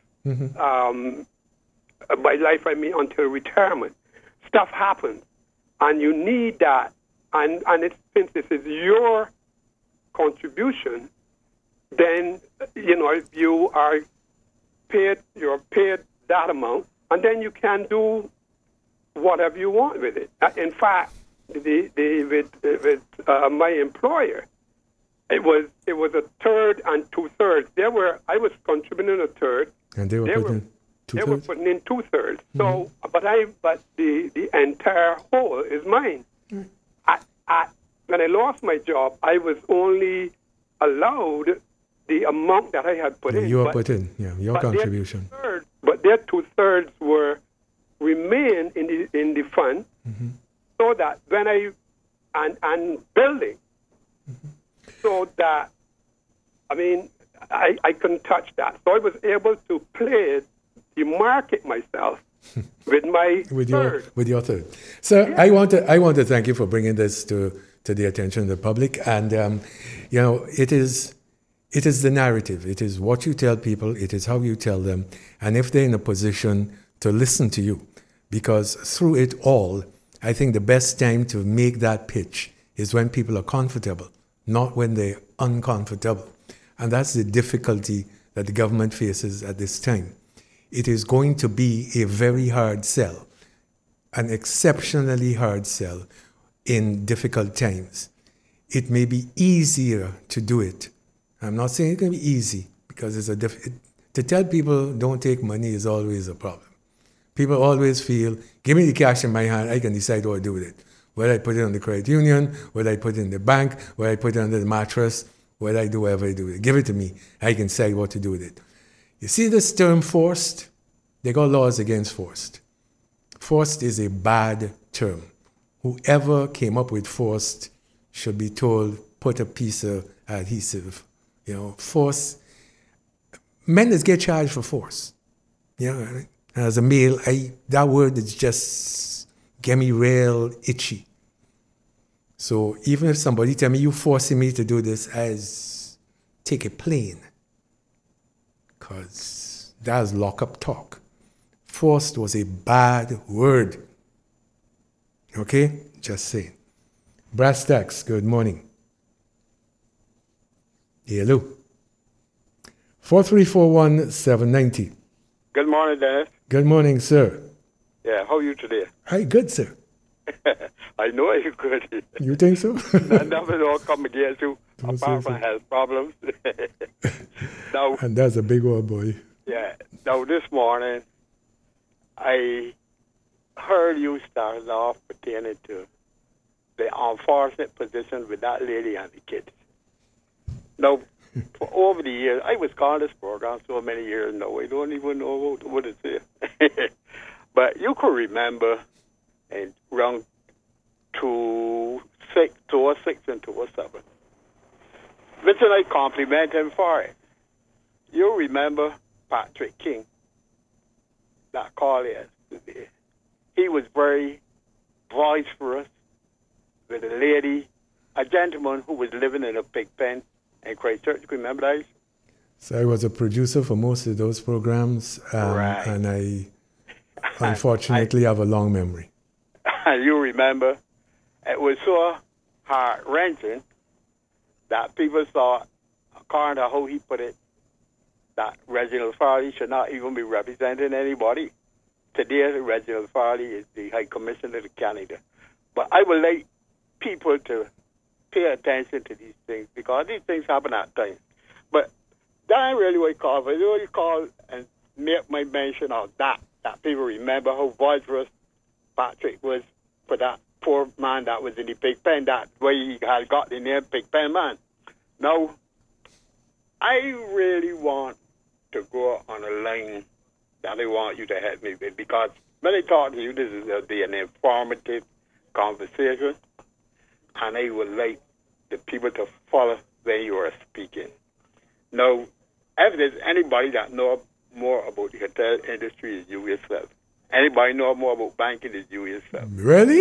S7: By life, I mean until retirement. Stuff happens, and you need that. And since this is your contribution, then, if you are you're paid that amount, and then you can do whatever you want with it. In fact, with my employer, it was a third and 2/3. I was contributing a third,
S1: and they were putting
S7: They were putting in 2/3. So, but the entire whole is mine. When I lost my job, I was only allowed the amount that I had put in.
S1: Your contribution.
S7: But their 2/3 were remain in the fund, so that when and building, so that I couldn't touch that. So I was able to play the market myself with your
S1: third. So yeah. I want to thank you for bringing this to the attention of the public, and it is the narrative. It is what you tell people. It is how you tell them. And if they're in a position to listen to you, because through it all, I think the best time to make that pitch is when people are comfortable, not when they're uncomfortable. And that's the difficulty that the government faces at this time. It is going to be a very hard sell, an exceptionally hard sell in difficult times. It may be easier to do it. I'm not saying it's going to be easy, because to tell people don't take money is always a problem. People always feel, give me the cash in my hand, I can decide what to do with it. Whether I put it on the credit union, whether I put it in the bank, whether I put it under the mattress, whether I do whatever I do with it. Give it to me, I can decide what to do with it. You see this term forced? They got laws against forced. Forced is a bad term. Whoever came up with forced should be told, put a piece of adhesive. Force. Men that get charged for force. As a male, that word is just get me real itchy. So even if somebody tell me you forcing me to do this, as take a plane, because that's lock-up talk. Forced was a bad word. Okay? Just saying. Brass tacks, good morning. Hello. 4341790.
S8: Good morning, Dennis.
S1: Good morning, sir.
S8: Yeah, how are you today?
S1: Hi, good, sir.
S8: I know you're good.
S1: You think so?
S8: Nothing will come against you, apart from health problems. Now,
S1: and that's a big old boy.
S8: Yeah. Now, this morning, I heard you started off pertaining to the unfortunate position with that lady and the kids. Now, for over the years, I was calling this program so many years now, I don't even know what to say. But you could remember in around 2006 and 2007. Vincent, I compliment him for it. You remember Patrick King, that call yesterday. He was very boisterous with a lady a gentleman who was living in a pig pen in Christchurch. You remember that?
S1: So I was a producer for most of those programs,
S8: Right.
S1: and I unfortunately have a long memory.
S8: You remember, it was so heart-wrenching that people thought, according to how he put it, that Reginald Farley should not even be representing anybody. Today, Reginald Farley is the High Commissioner to Canada. But I would like people to pay attention to these things because these things happen at times. But that ain't really what you call for. You really call and make my mention of that people remember how boisterous Patrick was for that poor man that was in the pig pen, that way he had got the name Pig Pen Man. Now, I really want to go on a line that I want you to help me with, because when I talk to you, this is going to be an informative conversation, and I would like the people to follow when you are speaking. Now, if there's anybody that knows more about the hotel industry, is you yourself. Anybody know more about banking is you yourself.
S1: Really?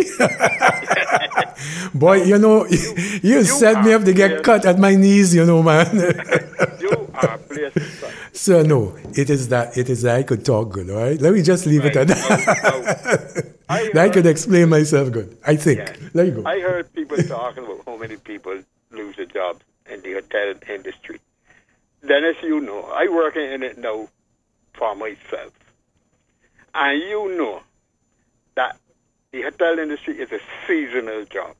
S1: Boy, you set me up to get cut at my knees, man.
S8: You are a place to start.
S1: So no, it is that I could talk good, all right? Let me just leave it at that. I could explain myself good, I think.
S8: Yeah.
S1: There you go.
S8: I heard people talking about how many people lose their jobs in the hotel industry. Dennis, you know, I work in it now for myself. And you know that the hotel industry is a seasonal job.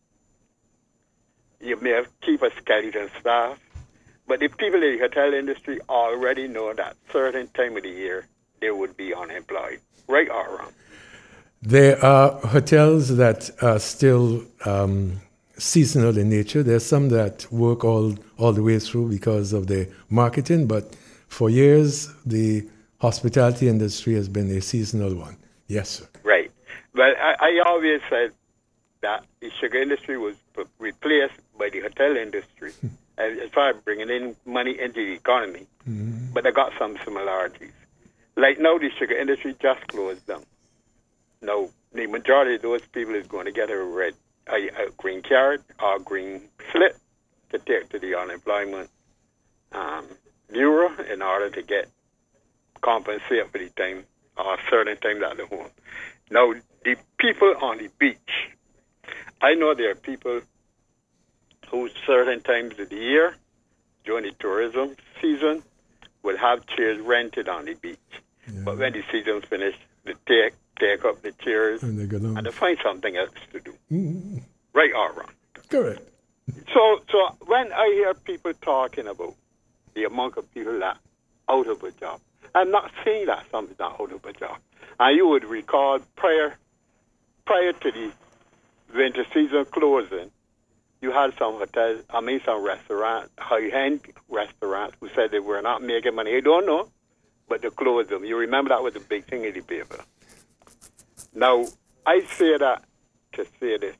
S8: You may have keep a skeleton staff, but the people in the hotel industry already know that certain time of the year they would be unemployed, right or wrong.
S1: There are hotels that are still seasonal in nature. There's some that work all the way through because of the marketing, but for years the hospitality industry has been a seasonal one. Yes, sir.
S8: Right. But I always said that the sugar industry was replaced by the hotel industry as far as bringing in money into the economy. Mm-hmm. But they got some similarities. Like now, the sugar industry just closed down. Now, the majority of those people is going to get a green card or green slip to take to the unemployment bureau in order to get compensate for the time or certain time that they're home. Now, the people on the beach, I know there are people who certain times of the year, during the tourism season, will have chairs rented on the beach. Yeah. But when the season's finished, they take up the chairs and they find something else to do. Mm-hmm. Right or wrong.
S1: Correct.
S8: So when I hear people talking about the amount of people that are out of a job, I'm not saying that somebody's not out of a job. And you would recall prior to the winter season closing, you had some hotels, some restaurants, high-end restaurants who said they were not making money. I don't know, but they closed them. You remember that was a big thing in the paper. Now, I say that to say this.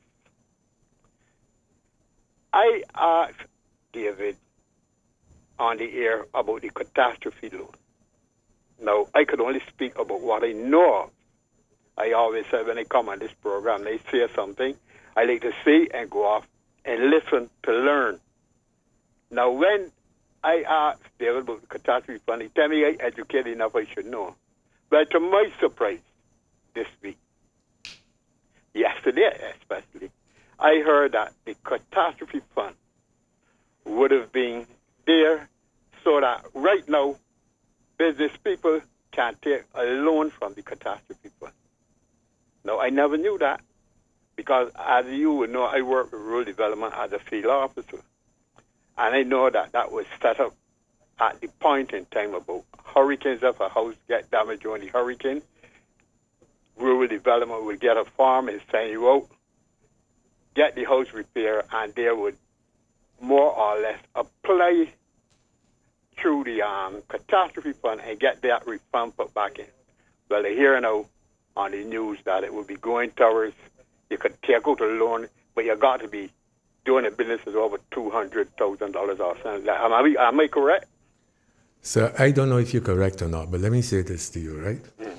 S8: I asked David on the air about the catastrophe loan. Now, I could only speak about what I know of. I always say when I come on this program, they say something, I like to see and go off and listen to learn. Now, when I asked David about the catastrophe fund, he told me I educated enough I should know. But to my surprise, this week, yesterday especially, I heard that the catastrophe fund would have been there so that right now, business people can take a loan from the catastrophe fund. Now, I never knew that because, as you would know, I work with rural development as a field officer. And I know that was set up at the point in time about hurricanes. If a house gets damaged during the hurricane, rural development would get a farm and send you out, get the house repaired, and they would more or less apply through the catastrophe fund and get that refund put back in. Well, they hear now on the news that it will be going towards, you could take out a loan, but you got to be doing a business is over $200,000 or something. Am I correct?
S1: So I don't know if you're correct or not, but let me say this to you, right? Mm.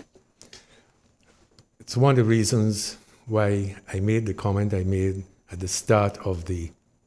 S1: It's one of the reasons why I made the comment I made at the start of the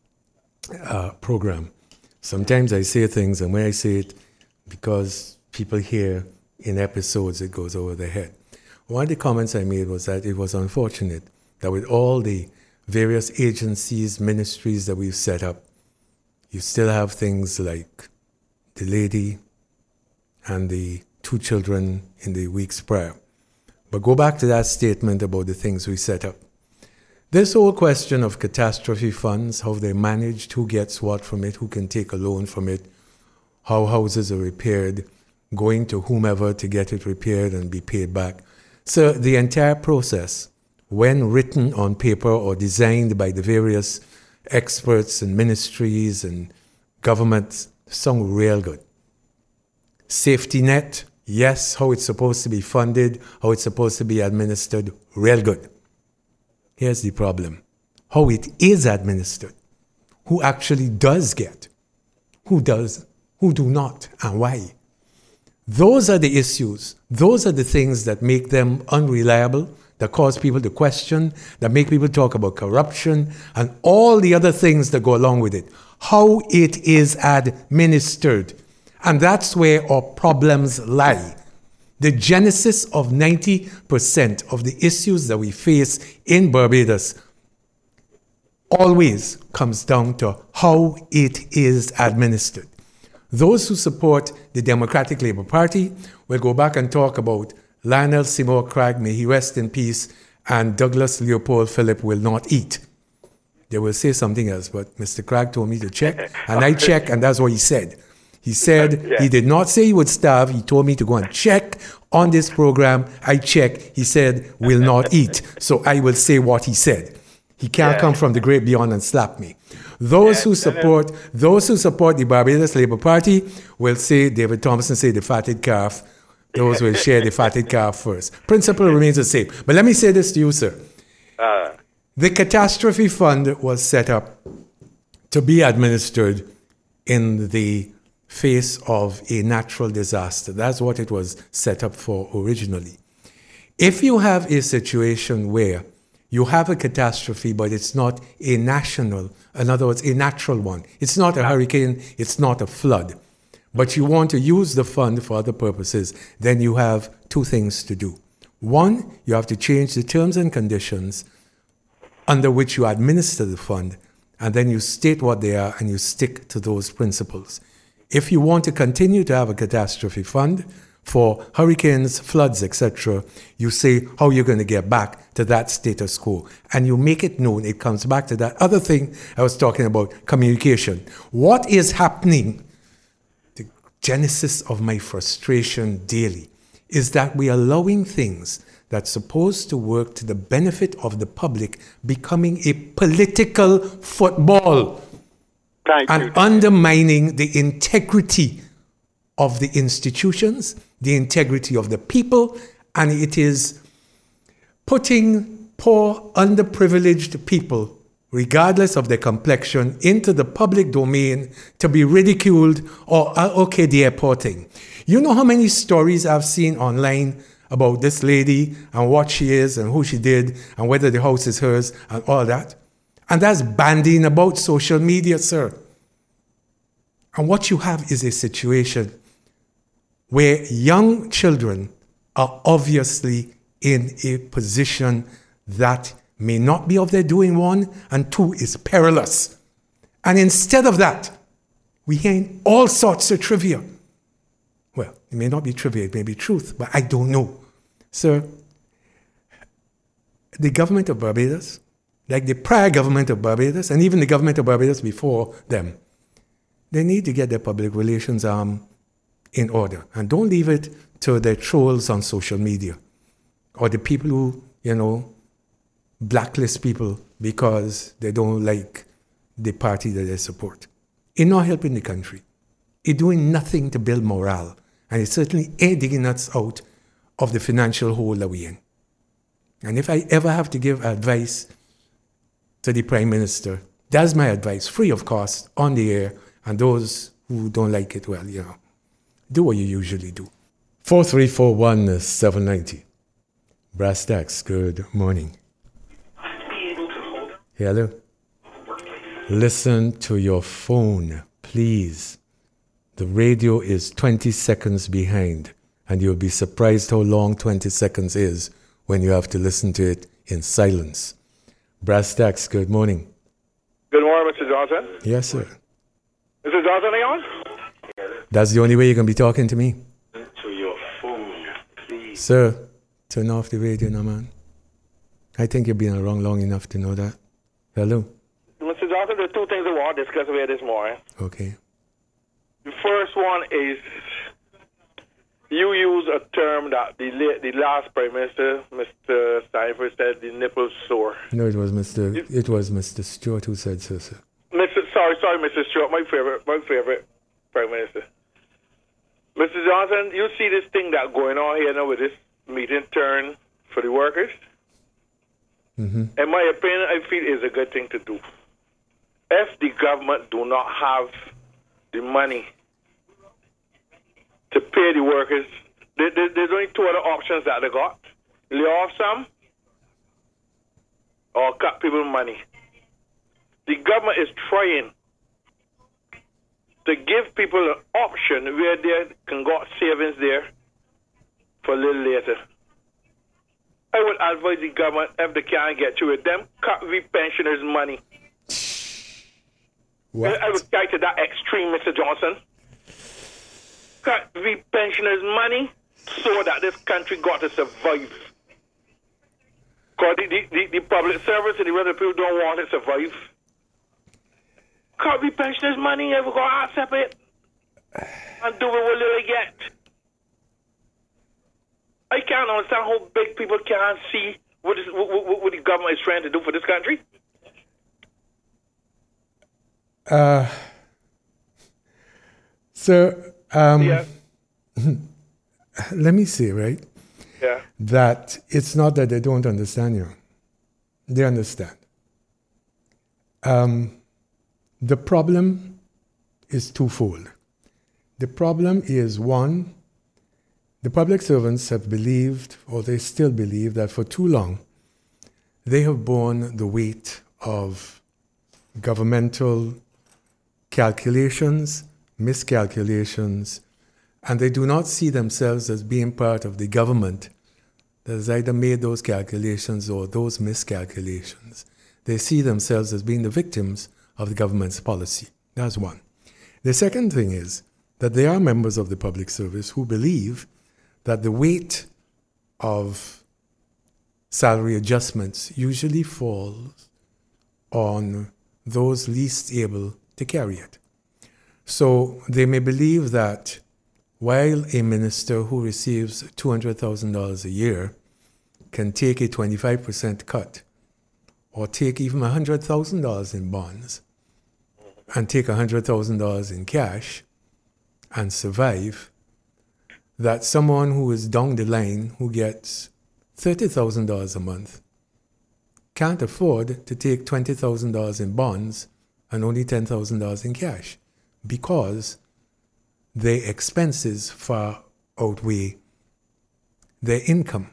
S1: program. Sometimes I say things, and when I say it, because people hear in episodes, it goes over their head. One of the comments I made was that it was unfortunate that with all the various agencies, ministries that we've set up, you still have things like the lady and the 2 children in the week's prayer. But go back to that statement about the things we set up. This whole question of catastrophe funds, how they're managed, who gets what from it, who can take a loan from it, how houses are repaired, going to whomever to get it repaired and be paid back. So the entire process, when written on paper or designed by the various experts and ministries and governments, sound real good. Safety net, yes, how it's supposed to be funded, how it's supposed to be administered, real good. Here's the problem. How it is administered. Who actually does get? Who does? Who do not? And why? Those are the issues. Those are the things that make them unreliable, that cause people to question, that make people talk about corruption, and all the other things that go along with it. How it is administered. And that's where our problems lie. The genesis of 90% of the issues that we face in Barbados always comes down to how it is administered. Those who support the Democratic Labour Party will go back and talk about Lionel Seymour Cragg, may he rest in peace, and Douglas Leopold Phillip will not eat. They will say something else, but Mr. Cragg told me to check, and I checked, and that's what he said. He said he did not say he would starve. He told me to go and check on this program. I checked. He said, will not eat. So I will say what he said. He can't come from the great beyond and slap me. Those who support the Barbados Labour Party will say, David Thompson say, the fatted calf. Those will share the fatted calf first. Principle remains the same. But let me say this to you, sir. The catastrophe fund was set up to be administered in the face of a natural disaster. That's what it was set up for originally. If you have a situation where you have a catastrophe, but it's not a national, in other words, a natural one, it's not a hurricane, it's not a flood, but you want to use the fund for other purposes, then you have 2 things to do. One, you have to change the terms and conditions under which you administer the fund, and then you state what they are and you stick to those principles. If you want to continue to have a catastrophe fund for hurricanes, floods, etc., you say how you're going to get back to that status quo. And you make it known. It comes back to that other thing I was talking about, communication. What is happening, the genesis of my frustration daily, is that we are allowing things that's supposed to work to the benefit of the public becoming a political football. And undermining the integrity of the institutions, the integrity of the people, and it is putting poor, underprivileged people, regardless of their complexion, into the public domain to be ridiculed or, okay, the airport thing. You know how many stories I've seen online about this lady and what she is and who she did and whether the house is hers and all that? And that's bandying about social media, sir. And what you have is a situation where young children are obviously in a position that may not be of their doing, 1, and 2 is perilous. And instead of that, we hear all sorts of trivia. Well, it may not be trivia, it may be truth, but I don't know. Sir, the government of Barbados, like the prior government of Barbados, and even the government of Barbados before them, they need to get their public relations arm in order. And don't leave it to the trolls on social media or the people who, blacklist people because they don't like the party that they support. It's not helping the country. It's doing nothing to build morale. And it certainly ain't digging us out of the financial hole that we're in. And if I ever have to give advice to the Prime Minister, that's my advice, free of cost, on the air. And those who don't like it, well, do what you usually do. 4341-790. Brass Tacks, good morning. Hello. Listen to your phone, please. The radio is 20 seconds behind, and you'll be surprised how long 20 seconds is when you have to listen to it in silence. Brass Tacks, good morning.
S3: Good morning, Mr. Johnson.
S1: Yes, sir.
S3: Mr. Johnson, are you on?
S1: That's the only way you're going to be talking to me.
S3: To your phone, please.
S1: Sir, turn off the radio now, man. I think you've been around long enough to know that. Hello?
S3: Mr. Johnson, there's two things I want to discuss here this morning.
S1: Okay.
S3: The first one is you use a term that the last Prime Minister, Mr. Steinford, said the nipples sore.
S1: No, it was Mr. Stewart who said so, sir.
S3: Sorry, Mr. Stewart, my favorite Prime Minister. Mr. Johnson, you see this thing that going on here now with this meeting turn for the workers?
S1: Mm-hmm.
S3: In my opinion, I feel it's a good thing to do. If the government do not have the money to pay the workers, there's only two other options that they got. Lay off some or cut people money. The government is trying to give people an option where they can got savings there for a little later. I would advise the government, if they can't get to it, them cut the pensioners' money.
S1: What?
S3: I would take to that extreme, Mr. Johnson. Cut the pensioners' money so that this country got to survive. Because the public service and the other people don't want to survive. Cut the pensioners' money, and we're going to accept it and do it what they get. I can't understand how big people can't see what the government is trying to do for this country.
S1: So,
S3: Yeah.
S1: let me say, right,
S3: Yeah.
S1: that it's not that they don't understand you. They understand. The problem is twofold. The problem is, one, the public servants have believed, or they still believe, that for too long they have borne the weight of governmental calculations, miscalculations, and they do not see themselves as being part of the government that has either made those calculations or those miscalculations. They see themselves as being the victims of the government's policy. That's one. The second thing is that there are members of the public service who believe that the weight of salary adjustments usually falls on those least able to carry it. So they may believe that while a minister who receives $200,000 a year can take a 25% cut, or take even $100,000 in bonds, and take $100,000 in cash and survive, that someone who is down the line who gets $30,000 a month can't afford to take $20,000 in bonds and only $10,000 in cash, because their expenses far outweigh their income.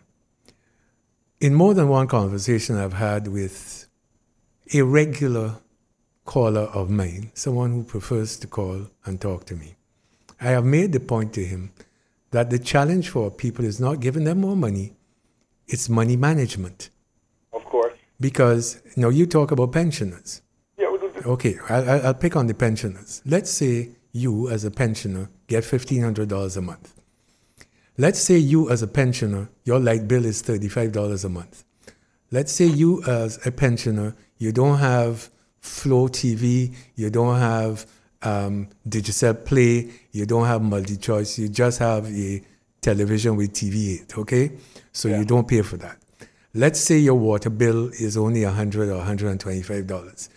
S1: In more than one conversation I've had with a regular caller of mine, someone who prefers to call and talk to me, I have made the point to him that the challenge for people is not giving them more money, it's money management.
S3: Of course.
S1: Because, now you talk about pensioners.
S3: Yeah, we do this.
S1: Okay, I'll pick on the pensioners. Let's say you, as a pensioner, get $1,500 a month. Let's say you, as a pensioner, your light bill is $35 a month. Let's say you, as a pensioner, you don't have Flow TV, you don't have Digicel Play, you don't have multi-choice, you just have a television with TV8, okay? So you don't pay for that. Let's say your water bill is only $100 or $125.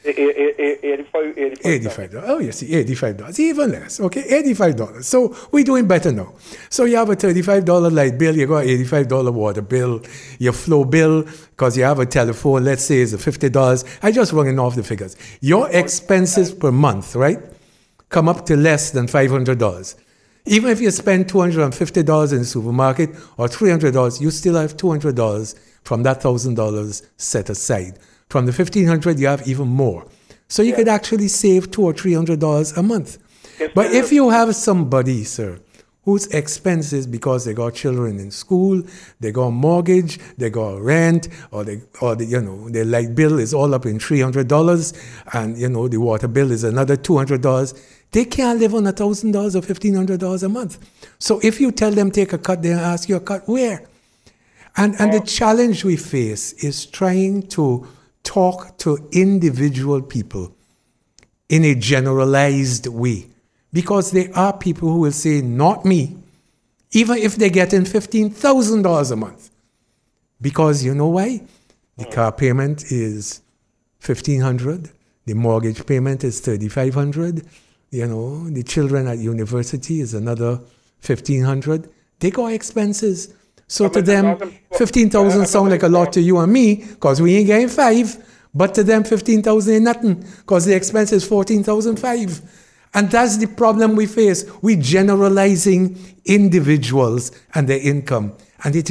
S1: $85. Oh, you see, $85. Even less, okay? $85. So we're doing better now. So you have a $35 light bill, you got an $85 water bill, your Flow bill, because you have a telephone, let's say it's $50. I just running off the figures. Your expenses per month, right, come up to less than $500. Even if you spend $250 in the supermarket or $300, you still have $200 from that $1,000 set aside. From the $1,500, you have even more. So you could actually save $200 or $300 a month. But if you have somebody, sir, whose expenses, because they got children in school, they got mortgage, they got rent, or their light bill is all up in $300, and the water bill is another $200. They can't live on $1,000 or $1,500 a month. So if you tell them take a cut, they'll ask you a cut where? And the challenge we face is trying to talk to individual people in a generalized way. Because there are people who will say, not me, even if they're getting $15,000 a month. Because you know why? The car payment is $1,500. The mortgage payment is $3,500. The children at university is another $1,500. They got expenses. So to them, $15,000 sound like a lot to you and me, because we ain't getting $5,000. But to them, $15,000 ain't nothing, because the expense is $14,500. And that's the problem we face. We're generalizing individuals and their income. And it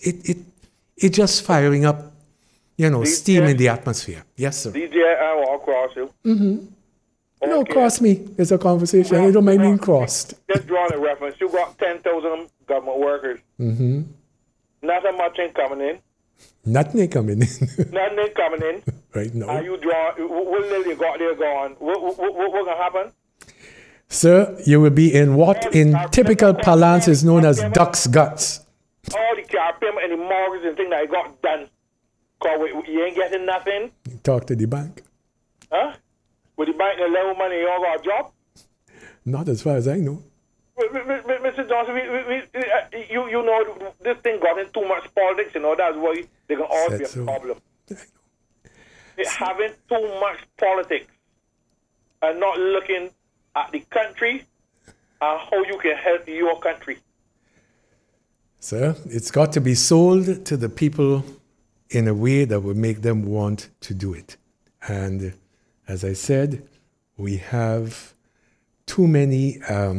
S1: just firing up, steam in the atmosphere. Yes, sir.
S3: DJ, I walk across you.
S1: Mm-hmm. Okay. No, cross me. It's a conversation. I don't mind being crossed.
S3: Just drawing a reference. You got 10,000 government workers.
S1: Mm-hmm.
S3: Not a much ain't coming in.
S1: Nothing ain't coming in.
S3: Nothing ain't coming in.
S1: Right now.
S3: And you draw, what little you got there going? What going to happen?
S1: Sir, you will be in what in typical parlance is known as duck's guts.
S3: All the car payment and the mortgage and things that I got done. Because you ain't getting nothing.
S1: Talk to the bank.
S3: Huh? With the bank and level money, you all got a job?
S1: Not as far as I know.
S3: Mr. Johnson, you know, this thing got in too much politics, that's why they can all be a problem. Having too much politics and not looking at the country and how you can help your country.
S1: Sir, it's got to be sold to the people in a way that would make them want to do it. And as I said, we have too many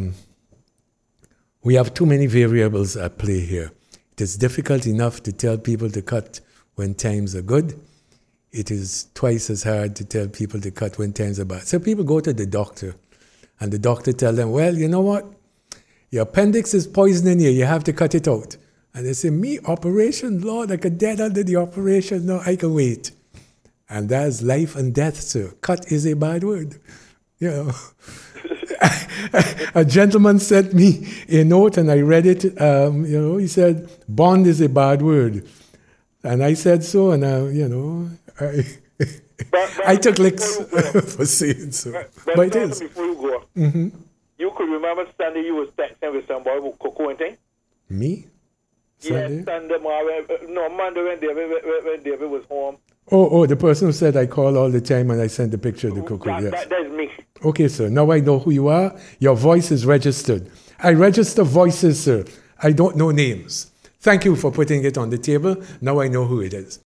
S1: variables at play here. It is difficult enough to tell people to cut when times are good. It is twice as hard to tell people to cut when times are bad. So people go to the doctor, and the doctor tells them, well, you know what? Your appendix is poisoning you. You have to cut it out. And they say, me, operation? Lord, I could dead under the operation. No, I can wait. And that's life and death, sir. Cut is a bad word. A gentleman sent me a note, and I read it. He said, bond is a bad word. And I said so, and I took licks for saying so. But it is.
S3: Before you go, you could remember Sunday you was texting with somebody about cocoa and thing?
S1: Me?
S3: Sunday? Yes, Sunday. Monday when David was home.
S1: Oh, the person who said I call all the time and I send the picture of the cocoa. Yes.
S3: That's me.
S1: Okay, sir. Now I know who you are. Your voice is registered. I register voices, sir. I don't know names. Thank you for putting it on the table. Now I know who it is.